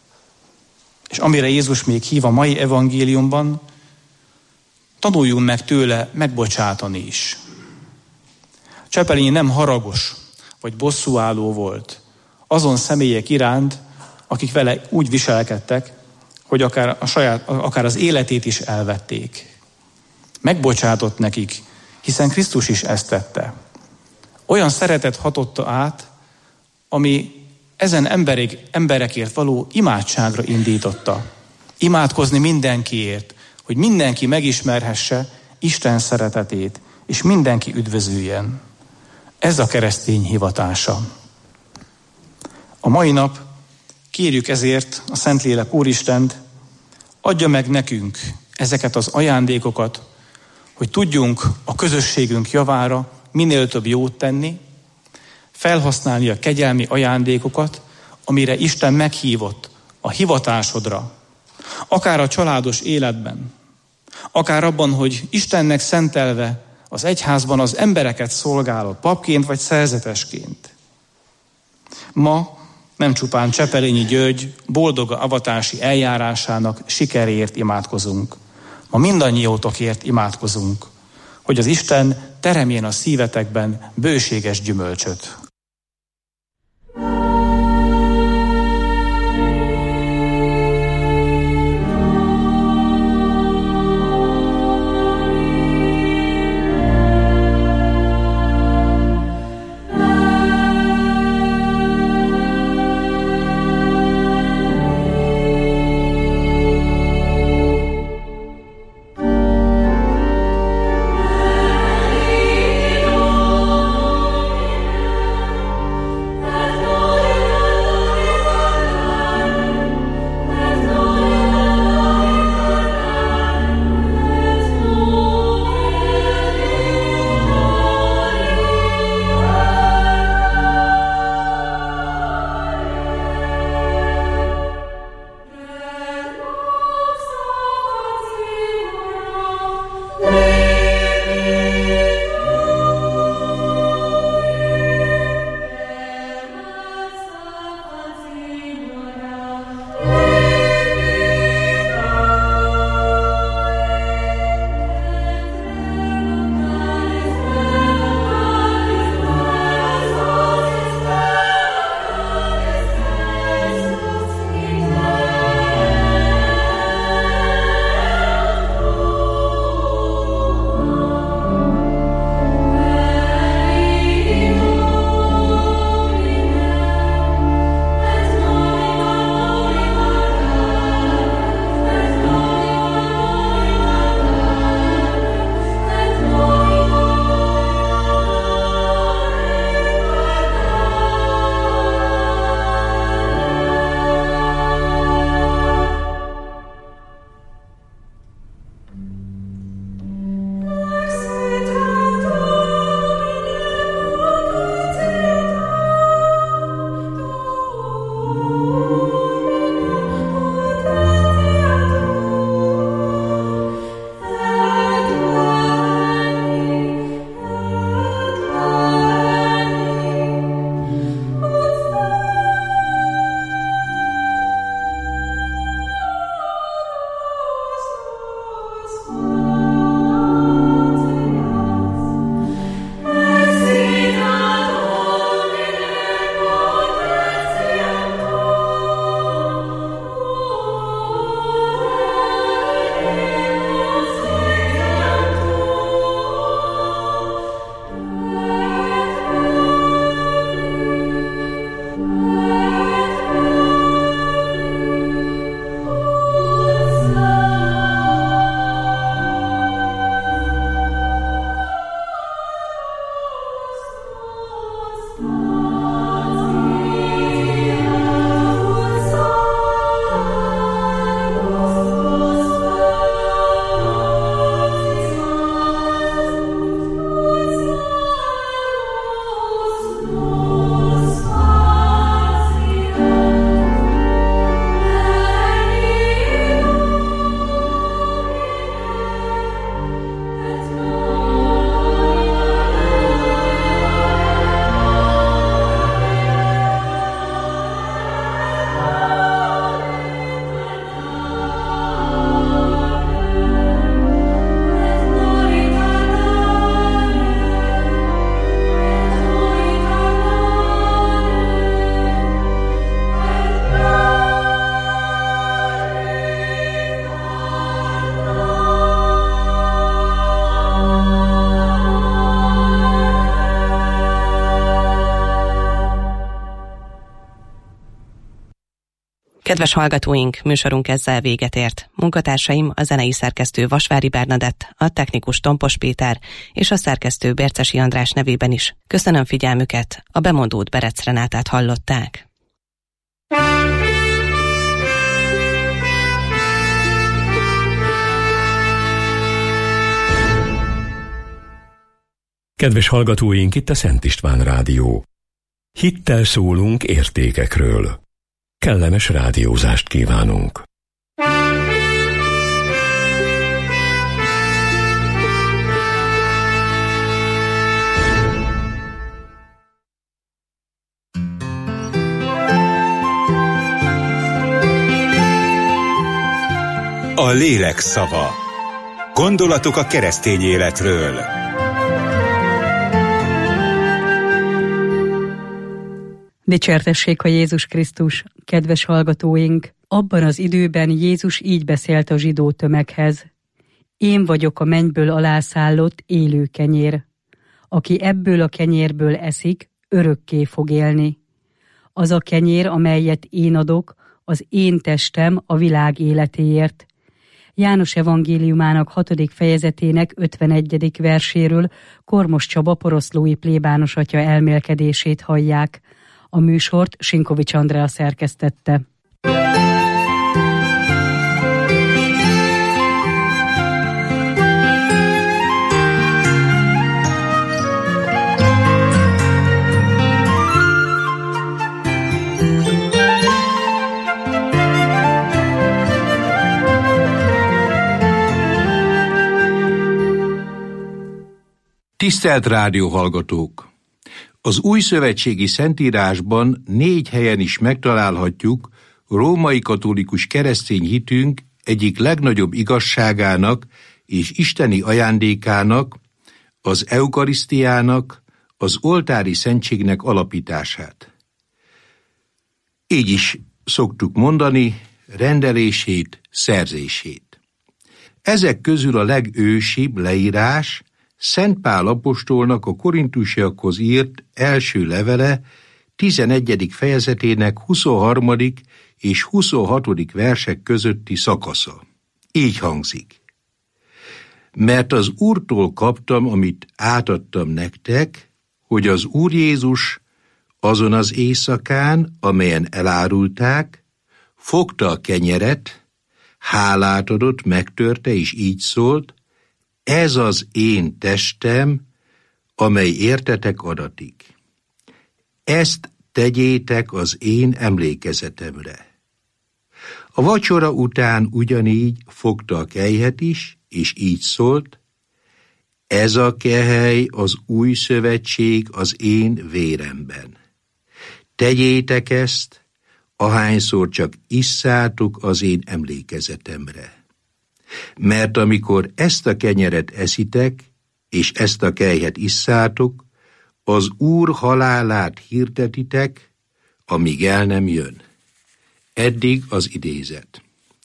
S10: És amire Jézus még hív a mai evangéliumban, tanuljunk meg tőle megbocsátani is. Csepelényi nem haragos vagy bosszúálló volt azon személyek iránt, akik vele úgy viselkedtek, hogy akár, a saját, akár az életét is elvették. Megbocsátott nekik, hiszen Krisztus is ezt tette. Olyan szeretet hatotta át, ami ezen emberek, emberekért való imádságra indította. Imádkozni mindenkiért, hogy mindenki megismerhesse Isten szeretetét, és mindenki üdvözüljen. Ez a keresztény hivatása. A mai nap kérjük ezért a Szentlélek Úristent, adja meg nekünk ezeket az ajándékokat, hogy tudjunk a közösségünk javára minél több jót tenni, felhasználni a kegyelmi ajándékokat, amire Isten meghívott a hivatásodra, akár a családos életben, akár abban, hogy Istennek szentelve az egyházban az embereket szolgálod, papként vagy szerzetesként. Ma nem csupán Csepelényi György boldog avatási eljárásának sikeréért imádkozunk. Ma mindannyiótokért imádkozunk, hogy az Isten teremjen a szívetekben bőséges gyümölcsöt.
S6: Kedves hallgatóink, műsorunk ezzel véget ért. Munkatársaim a zenei szerkesztő Vasvári Bernadett, a technikus Tompos Péter és a szerkesztő Bércesi András nevében is. Köszönöm figyelmüket, a bemondót Berec Renátát hallották.
S2: Kedves hallgatóink, itt a Szent István Rádió. Hittel szólunk értékekről. Kellemes rádiózást kívánunk.
S11: A lélek szava. Gondolatok a keresztény életről.
S12: Dicsértessék a Jézus Krisztus, kedves hallgatóink! Abban az időben Jézus így beszélt a zsidó tömeghez. Én vagyok a mennyből alászállott élő kenyér. Aki ebből a kenyérből eszik, örökké fog élni. Az a kenyér, amelyet én adok, az én testem a világ életéért. János evangéliumának hatodik fejezetének ötvenegyedik verséről Kormos Csaba poroszlói plébános atya elmélkedését hallják. A műsort Sinkovics Andrea szerkesztette.
S13: Tisztelt rádióhallgatók! Az új szövetségi szentírásban négy helyen is megtalálhatjuk római katolikus keresztény hitünk egyik legnagyobb igazságának és isteni ajándékának, az eukarisztiának, az oltári szentségnek alapítását. Így is szoktuk mondani, rendelését, szerzését. Ezek közül a legősibb leírás Szent Pál apostolnak a korintusiakhoz írt első levele tizenegyedik fejezetének huszonharmadik és huszonhatodik versek közötti szakasza. Így hangzik. Mert az Úrtól kaptam, amit átadtam nektek, hogy az Úr Jézus azon az éjszakán, amelyen elárulták, fogta a kenyeret, hálát adott, megtörte, és így szólt, ez az én testem, amely értetek adatik. Ezt tegyétek az én emlékezetemre. A vacsora után ugyanígy fogta a kelyhet is, és így szólt, ez a kehely az új szövetség az én véremben. Tegyétek ezt, ahányszor csak isszátok az én emlékezetemre. Mert amikor ezt a kenyeret eszitek, és ezt a kelyhet isszátok, az Úr halálát hirdetitek, amíg el nem jön. Eddig az idézet.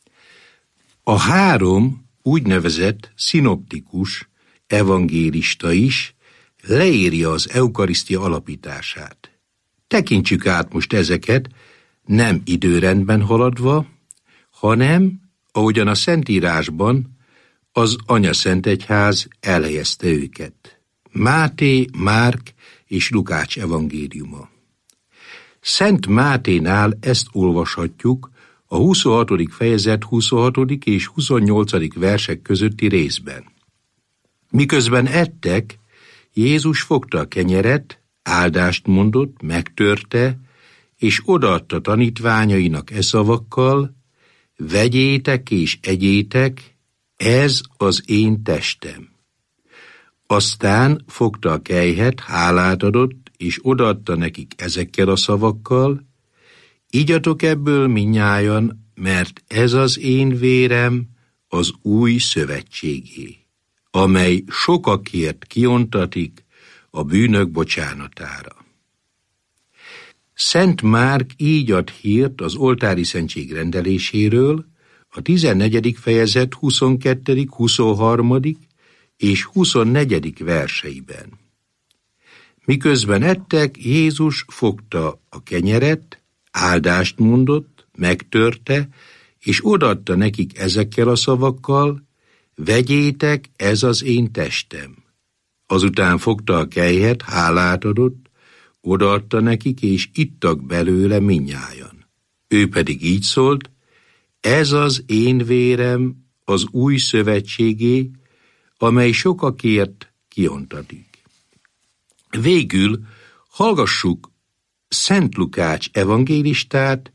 S13: A három úgynevezett szinoptikus evangélista is leírja az eukarisztia alapítását. Tekintsük át most ezeket, nem időrendben haladva, hanem ahogyan a Szentírásban az Anyaszentegyház elhelyezte őket. Máté, Márk és Lukács evangéliuma. Szent Máténál ezt olvashatjuk a huszonhatodik fejezet huszonhatodik és huszonnyolcadik versek közötti részben. Miközben ettek, Jézus fogta a kenyeret, áldást mondott, megtörte, és odaadta tanítványainak e szavakkal, vegyétek és egyétek, ez az én testem. Aztán fogta a kelyhet, hálát adott, és odaadta nekik ezekkel a szavakkal, igyatok ebből mindnyájan, mert ez az én vérem az új szövetségé, amely sokakért kiontatik a bűnök bocsánatára. Szent Márk így ad hírt az oltári szentség rendeléséről a tizennegyedik fejezet huszonkettedik, huszonharmadik és huszonnegyedik verseiben. Miközben ettek, Jézus fogta a kenyeret, áldást mondott, megtörte, és odaadta nekik ezekkel a szavakkal: vegyétek, ez az én testem. Azután fogta a kelyhet, hálát adott, odaadta nekik, és ittak belőle mindnyájan. Ő pedig így szólt: ez az én vérem, az új szövetségé, amely sokakért kiontatik. Végül hallgassuk Szent Lukács evangélistát,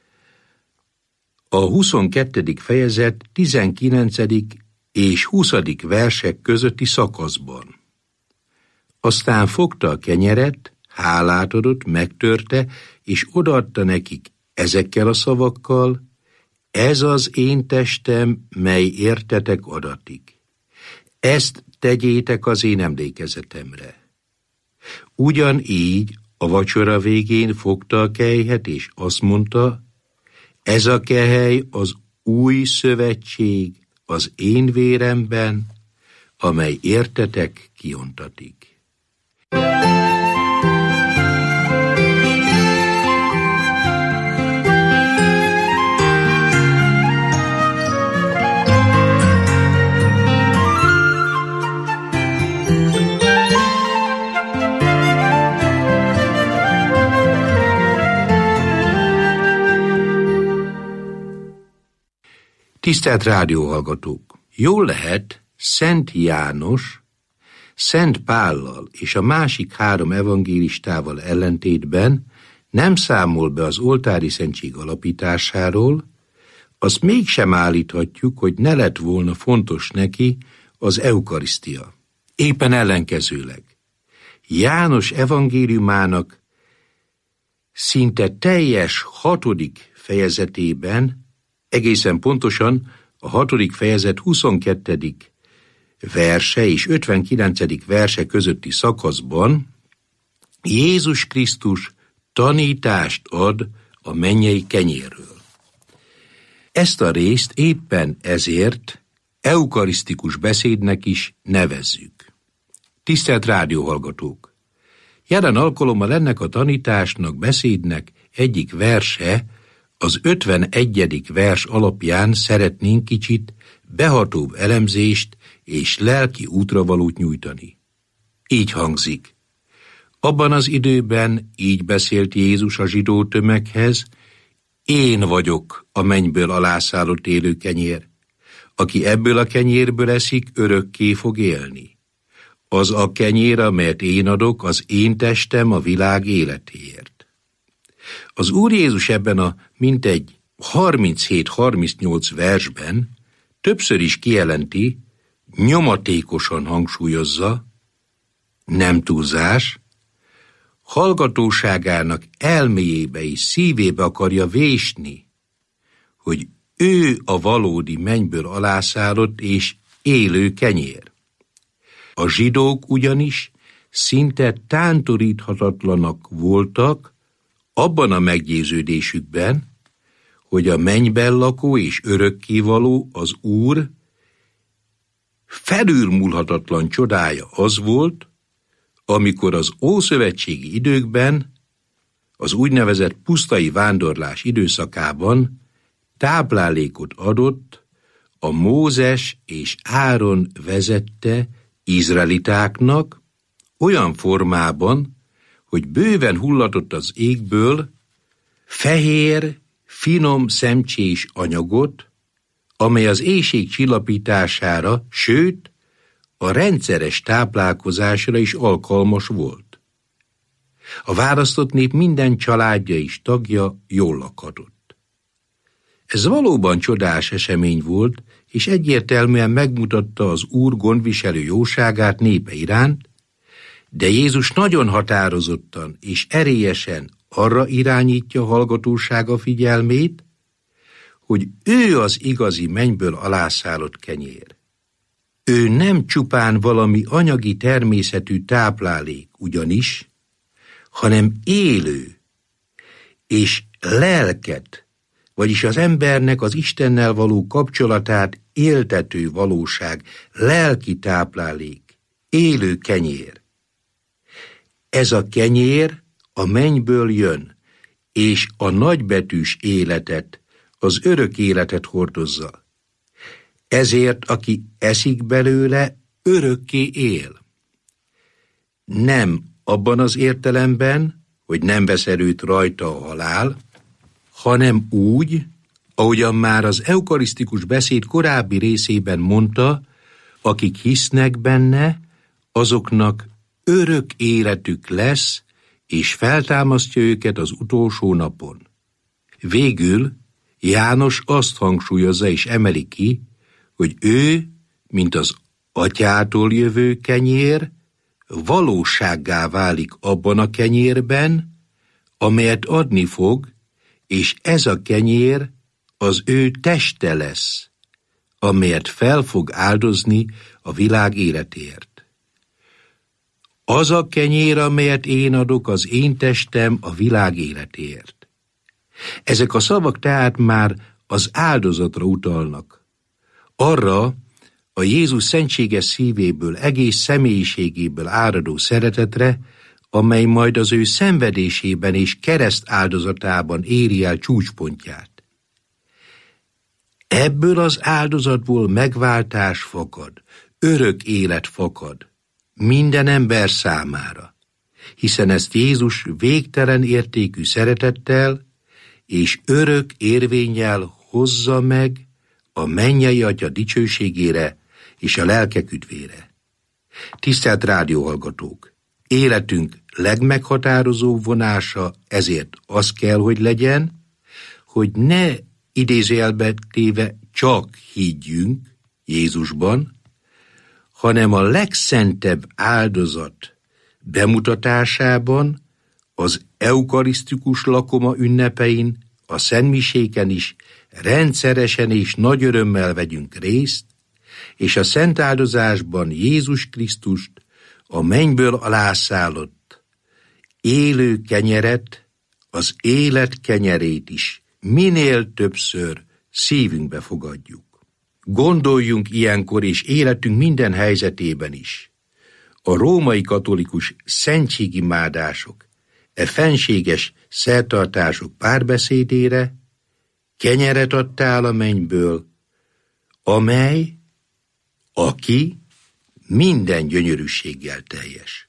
S13: a huszonkettedik fejezet tizenkilencedik és huszadik versek közötti szakaszban. Aztán fogta a kenyeret, hálát adott, megtörte, és odaadta nekik ezekkel a szavakkal: ez az én testem, mely értetek adatik. Ezt tegyétek az én emlékezetemre. Ugyanígy a vacsora végén fogta a kelyhet, és azt mondta: ez a kehely az új szövetség az én véremben, amely értetek kiontatik. Tisztelt rádióhallgatók! Jól lehet, Szent János, Szent Pállal és a másik három evangélistával ellentétben nem számol be az oltári szentség alapításáról, azt mégsem állíthatjuk, hogy ne lett volna fontos neki az eukarisztia. Éppen ellenkezőleg. János evangéliumának szinte teljes hatodik fejezetében, egészen pontosan a hatodik fejezet huszonkettedik verse és ötvenkilencedik verse közötti szakaszban Jézus Krisztus tanítást ad a mennyei kenyérről. Ezt a részt éppen ezért eukarisztikus beszédnek is nevezzük. Tisztelt rádióhallgatók! Jelen alkalommal ennek a tanításnak, beszédnek egyik verse, az ötvenegyedik vers alapján szeretnénk kicsit behatóbb elemzést és lelki útravalót nyújtani. Így hangzik: abban az időben így beszélt Jézus a zsidó tömeghez: én vagyok a mennyből alászállott élő kenyér. Aki ebből a kenyérből eszik, örökké fog élni. Az a kenyér, amelyet én adok, az én testem a világ életéért. Az Úr Jézus ebben a mintegy harminchét-harmincnyolc versben többször is kijelenti, nyomatékosan hangsúlyozza, nem túlzás, hallgatóságának elméjébe és szívébe akarja vésni, hogy ő a valódi mennyből alászállott és élő kenyér. A zsidók ugyanis szinte tántoríthatatlanak voltak abban a meggyőződésükben, hogy a mennyben lakó és örökkévaló, az Úr felülmúlhatatlan csodája az volt, amikor az ószövetségi időkben, az úgynevezett pusztai vándorlás időszakában táplálékot adott a Mózes és Áron vezette izraelitáknak olyan formában, hogy bőven hullatott az égből fehér, finom szemcsés anyagot, amely az éhség csillapítására, sőt, a rendszeres táplálkozásra is alkalmas volt. A választott nép minden családja és tagja jól lakhatott. Ez valóban csodás esemény volt, és egyértelműen megmutatta az Úr gondviselő jóságát népe iránt, de Jézus nagyon határozottan és erélyesen arra irányítja hallgatósága figyelmét, hogy ő az igazi mennyből alászállott kenyér. Ő nem csupán valami anyagi természetű táplálék ugyanis, hanem élő és lelket, vagyis az embernek az Istennel való kapcsolatát éltető valóság, lelki táplálék, élő kenyér. Ez a kenyér a mennyből jön, és a nagybetűs életet, az örök életet hordozza. Ezért, aki eszik belőle, örökké él. Nem abban az értelemben, hogy nem vesz erőt rajta a halál, hanem úgy, ahogyan már az eukarisztikus beszéd korábbi részében mondta, akik hisznek benne, azoknak örök életük lesz, és feltámasztja őket az utolsó napon. Végül János azt hangsúlyozza és emeli ki, hogy ő, mint az atyától jövő kenyér, valósággá válik abban a kenyérben, amelyet adni fog, és ez a kenyér az ő teste lesz, amelyet fel fog áldozni a világ életért. Az a kenyér, amelyet én adok, az én testem a világ életért. Ezek a szavak tehát már az áldozatra utalnak. Arra a Jézus szentséges szívéből, egész személyiségéből áradó szeretetre, amely majd az ő szenvedésében és kereszt áldozatában éri el csúcspontját. Ebből az áldozatból megváltás fakad, örök élet fakad, minden ember számára, hiszen ezt Jézus végtelen értékű szeretettel és örök érvénnyel hozza meg a mennyei Atya dicsőségére és a lelkek üdvére. Tisztelt rádióhallgatók! Életünk legmeghatározóbb vonása ezért az kell, hogy legyen, hogy ne idézőjelbe téve csak higgyünk Jézusban, hanem a legszentebb áldozat bemutatásában, az eukarisztikus lakoma ünnepein, a szentmiséken is rendszeresen és nagy örömmel vegyünk részt, és a szent áldozásban Jézus Krisztust, a mennyből alászállott élő kenyeret, az élet kenyerét is minél többször szívünkbe fogadjuk. Gondoljunk ilyenkor és életünk minden helyzetében is a római katolikus szentségimádások, e fenséges szertartások párbeszédére, kenyeret adtál a mennyből, amely, aki minden gyönyörűséggel teljes.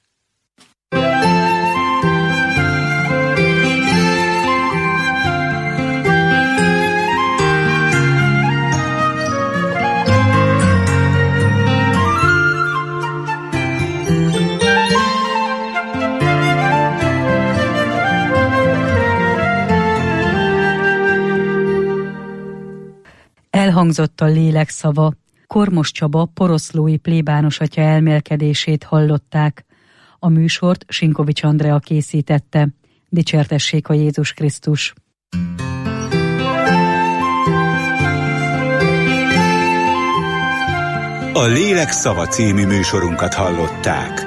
S12: Elhangzott a lélek szava. Kormos Csaba poroszlói plébános atya elmélkedését hallották. A műsort Sinkovics Andrea készítette. Dicsértessék a Jézus Krisztus!
S11: A Lélek szava című műsorunkat hallották.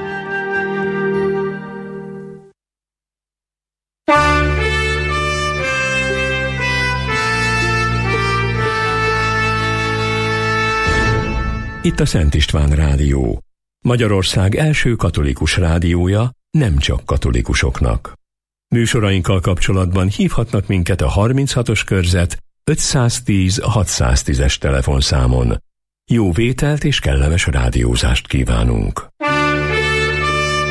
S2: Itt a Szent István Rádió, Magyarország első katolikus rádiója, nem csak katolikusoknak. Műsorainkkal kapcsolatban hívhatnak minket a harminchatos körzet ötszáztíz hatszáztízes telefonszámon. Jó vételt és kellemes rádiózást kívánunk!